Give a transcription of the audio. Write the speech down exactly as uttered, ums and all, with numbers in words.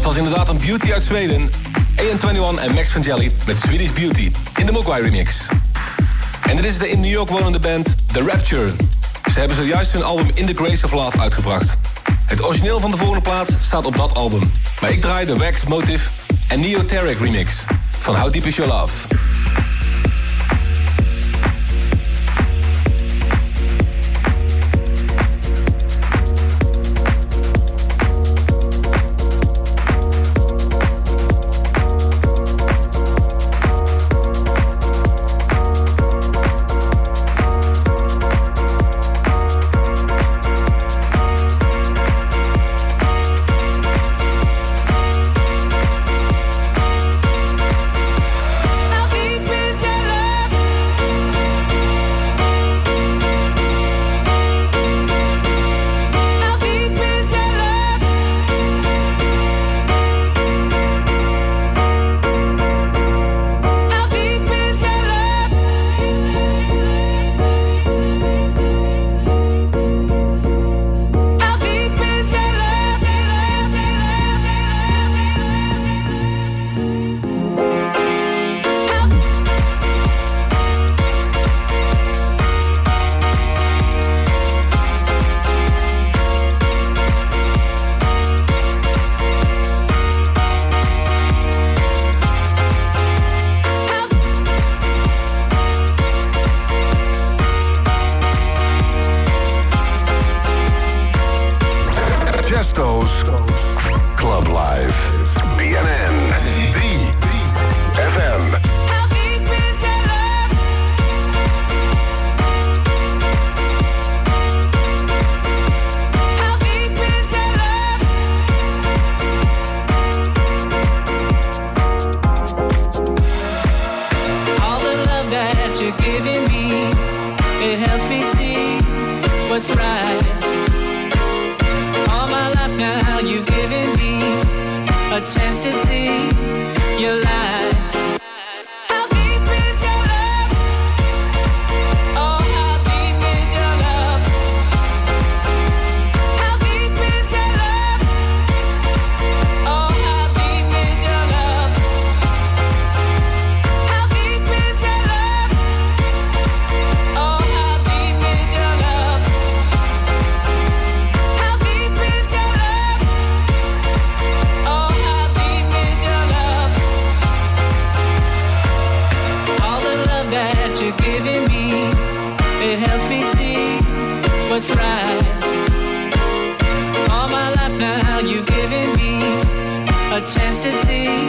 was inderdaad een beauty uit Zweden. A N eenentwintig en Max Vangeli met Swedish Beauty in de Mogwai remix. En dit is de in New York wonende band The Rapture. Ze hebben zojuist hun album In the Grace of Love uitgebracht. Het origineel van de volgende plaat staat op dat album. Maar ik draai de Wax, Motive en Neo Tarek remix van How Deep Is Your Love. chance to see